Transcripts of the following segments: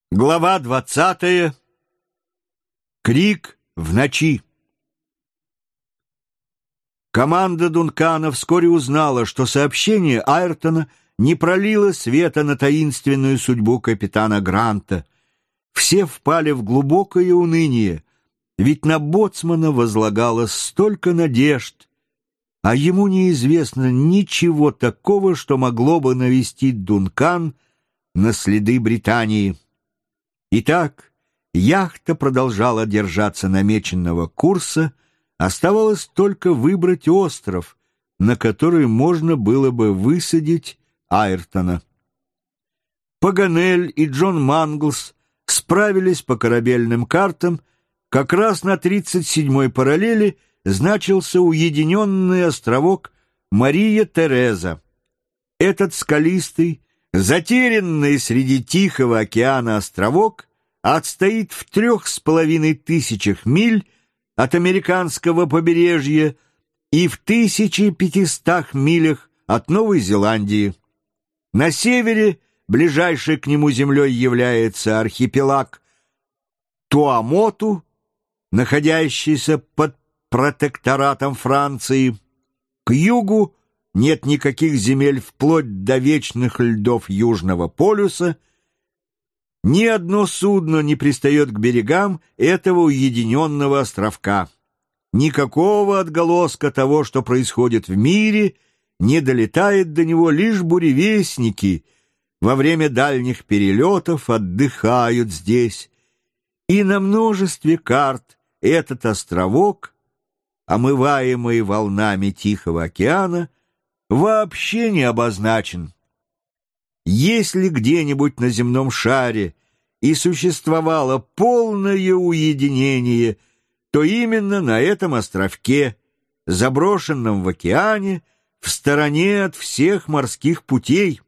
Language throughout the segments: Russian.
Глава 20. Крик в ночи. Команда Дункана вскоре узнала, что сообщение Айртона не пролило света на таинственную судьбу капитана Гранта. Все впали в глубокое уныние, ведь на боцмана возлагалось столько надежд, а ему неизвестно ничего такого, что могло бы навести Дункан на следы Британии. Итак, яхта продолжала держаться намеченного курса, оставалось только выбрать остров, на который можно было бы высадить Айртона. Паганель и Джон Манглс справились по корабельным картам. Как раз на 37-й параллели значился уединенный островок Мария Тереза. Этот скалистый, затерянный среди Тихого океана островок отстоит в 3500 миль от американского побережья и в 1500 милях от Новой Зеландии. На севере ближайшей к нему землей является архипелаг Туамоту, находящийся под протекторатом Франции. К югу нет никаких земель вплоть до вечных льдов Южного полюса. Ни одно судно не пристает к берегам этого уединенного островка. Никакого отголоска того, что происходит в мире, не долетает до него, лишь буревестники во время дальних перелетов отдыхают здесь. И на множестве карт этот островок, омываемый волнами Тихого океана, вообще не обозначен. Если где-нибудь на земном шаре и существовало полное уединение, то именно на этом островке, заброшенном в океане, в стороне от всех морских путей.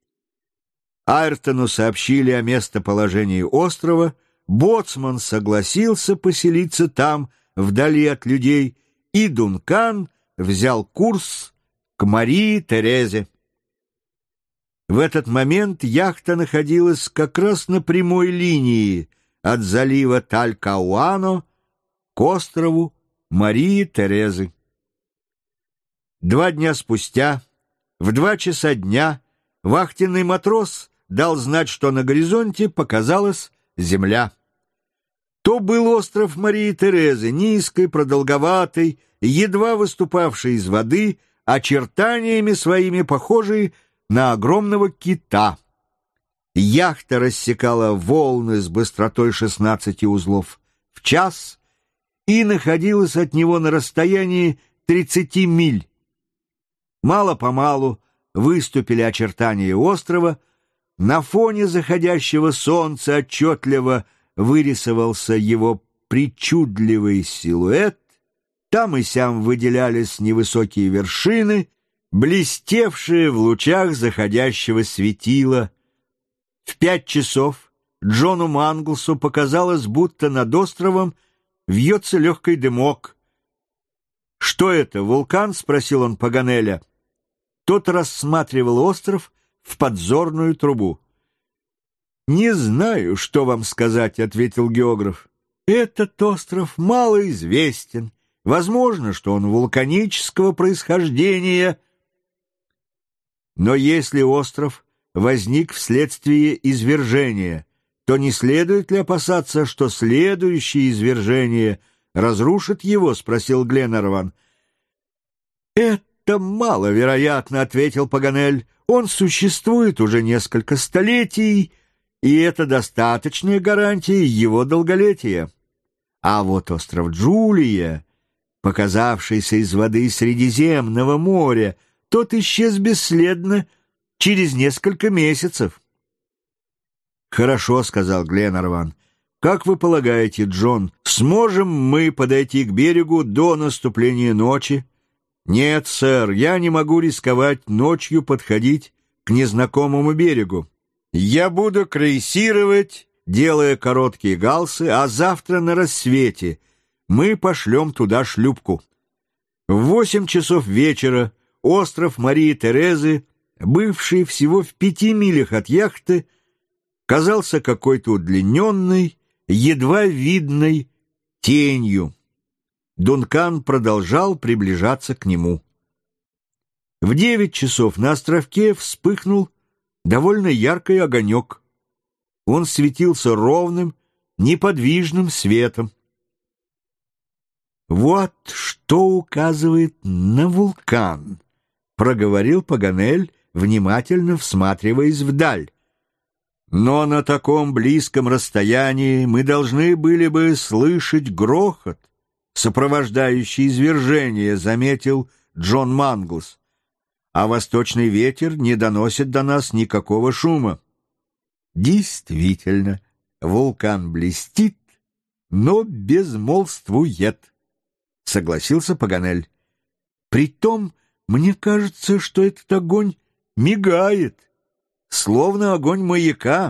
Айртону сообщили о местоположении острова, боцман согласился поселиться там, вдали от людей, и Дункан взял курс к Марии Терезе. В этот момент яхта находилась как раз на прямой линии от залива Талькауано к острову Марии Терезы. 2 дня спустя, в 2 часа дня, вахтенный матрос дал знать, что на горизонте показалась земля. То был остров Марии Терезы, низкий, продолговатый, едва выступавший из воды, очертаниями своими похожий на огромного кита. Яхта рассекала волны с быстротой 16 узлов в час и находилась от него на расстоянии 30 миль. Мало-помалу выступили очертания острова, на фоне заходящего солнца отчетливо вырисовался его причудливый силуэт, там и сям выделялись невысокие вершины, блестевшие в лучах заходящего светила. В 5 часов Джону Манглсу показалось, будто над островом вьется легкий дымок. «Что это, вулкан?» — спросил он Паганеля. Тот рассматривал остров в подзорную трубу. «Не знаю, что вам сказать», — ответил географ. «Этот остров малоизвестен. Возможно, что он вулканического происхождения. Но если остров возник вследствие извержения, то не следует ли опасаться, что следующее извержение разрушит его?» — спросил Гленарван. «Это маловероятно», — ответил Паганель. «Он существует уже несколько столетий, и это достаточная гарантия его долголетия. А вот остров Джулия, показавшийся из воды Средиземного моря, тот исчез бесследно через несколько месяцев». «Хорошо», — сказал Гленарван. «Как вы полагаете, Джон, сможем мы подойти к берегу до наступления ночи?» «Нет, сэр, я не могу рисковать ночью подходить к незнакомому берегу. Я буду крейсировать, делая короткие галсы, а завтра на рассвете мы пошлем туда шлюпку». В 8 часов вечера остров Марии Терезы, бывший всего в 5 милях от яхты, казался какой-то удлиненной, едва видной тенью. Дункан продолжал приближаться к нему. В 9 часов на островке вспыхнул довольно яркий огонек. Он светился ровным, неподвижным светом. «Вот что указывает на вулкан», — проговорил Паганель, внимательно всматриваясь вдаль. «Но на таком близком расстоянии мы должны были бы слышать грохот, сопровождающий извержение», — заметил Джон Манглс. «А восточный ветер не доносит до нас никакого шума». «Действительно, вулкан блестит, но безмолвствует», — согласился Паганель. «Притом, мне кажется, что этот огонь мигает, словно огонь маяка».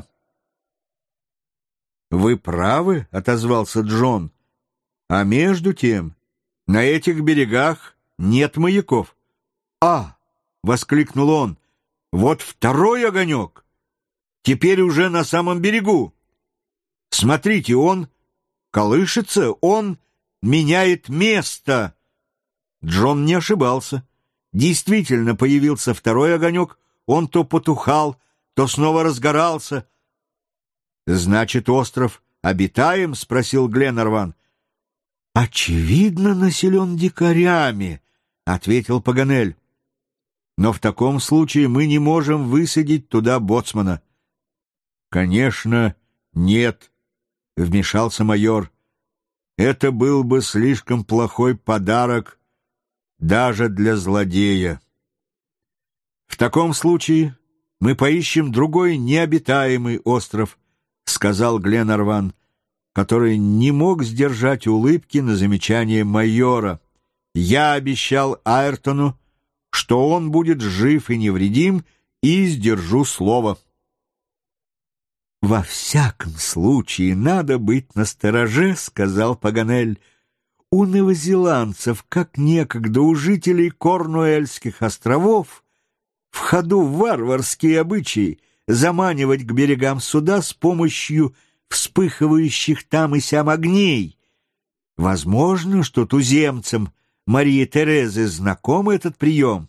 «Вы правы», — отозвался Джон. «А между тем, на этих берегах нет маяков». «А!» — воскликнул он. «Вот второй огонек! Теперь уже на самом берегу. Смотрите, он колышется, он меняет место». Джон не ошибался. Действительно появился второй огонек, он то потухал, то снова разгорался. «Значит, остров обитаем?» — спросил Гленарван. «Очевидно, населен дикарями», — ответил Паганель. «Но в таком случае мы не можем высадить туда боцмана». «Конечно, нет», — вмешался майор. «Это был бы слишком плохой подарок даже для злодея. В таком случае мы поищем другой необитаемый остров», — сказал Гленарван, который не мог сдержать улыбки на замечание майора. «Я обещал Айртону, что он будет жив и невредим, и сдержу слово». «Во всяком случае надо быть настороже», — сказал Паганель. «У новозеландцев, как некогда у жителей Корнуэльских островов, в ходу варварские обычаи заманивать к берегам суда с помощью вспыхивающих там и сям огней. Возможно, что туземцам Марии Терезы знаком этот прием».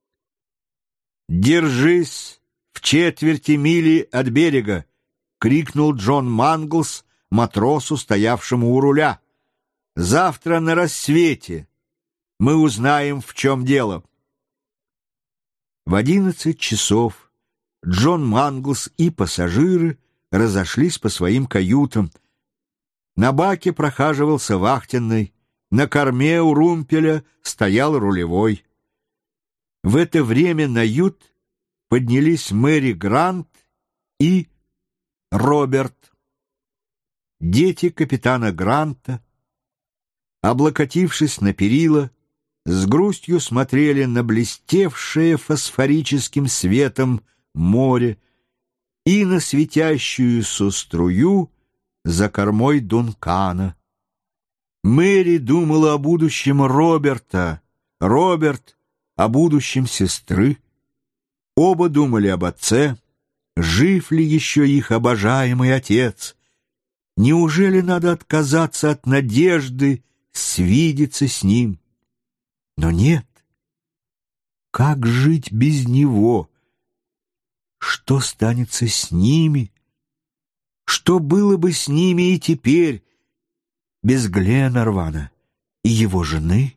«Держись в четверти мили от берега!» — крикнул Джон Манглс матросу, стоявшему у руля. «Завтра на рассвете мы узнаем, в чем дело». В 11 часов Джон Манглс и пассажиры разошлись по своим каютам. На баке прохаживался вахтенный, на корме у румпеля стоял рулевой. В это время на ют поднялись Мэри Грант и Роберт. Дети капитана Гранта, облокотившись на перила, с грустью смотрели на блестевшее фосфорическим светом море и на светящуюся струю за кормой Дункана. Мэри думала о будущем Роберта, Роберт — о будущем сестры. Оба думали об отце. Жив ли еще их обожаемый отец? Неужели надо отказаться от надежды свидеться с ним? Но нет. Как жить без него? Что станется с ними? Что было бы с ними и теперь, без Гленарвана и его жены?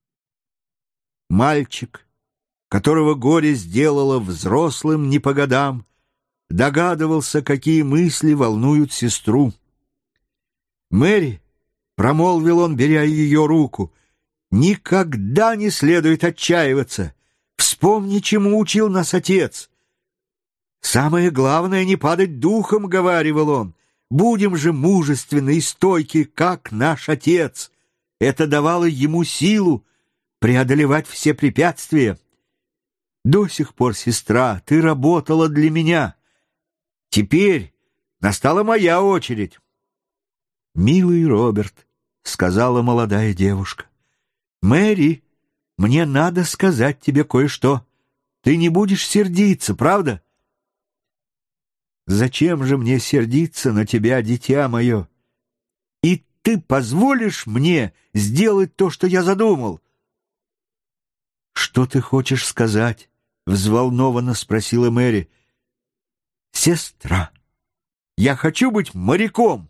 Мальчик, которого горе сделало взрослым не по годам, догадывался, какие мысли волнуют сестру. «Мэри», — промолвил он, беря ее руку, — «никогда не следует отчаиваться. Вспомни, чему учил нас отец. Самое главное — не падать духом», — говаривал он. «Будем же мужественны и стойки, как наш отец». Это давало ему силу преодолевать все препятствия. До сих пор, сестра, ты работала для меня. Теперь настала моя очередь. «Милый Роберт», — сказала молодая девушка, — «Мэри, мне надо сказать тебе кое-что. Ты не будешь сердиться, правда?» Зачем же мне сердиться на тебя, дитя мое? И ты позволишь мне сделать то, что я задумал?» «Что ты хочешь сказать?» — взволнованно спросила Мэри. «Сестра, я хочу быть моряком!»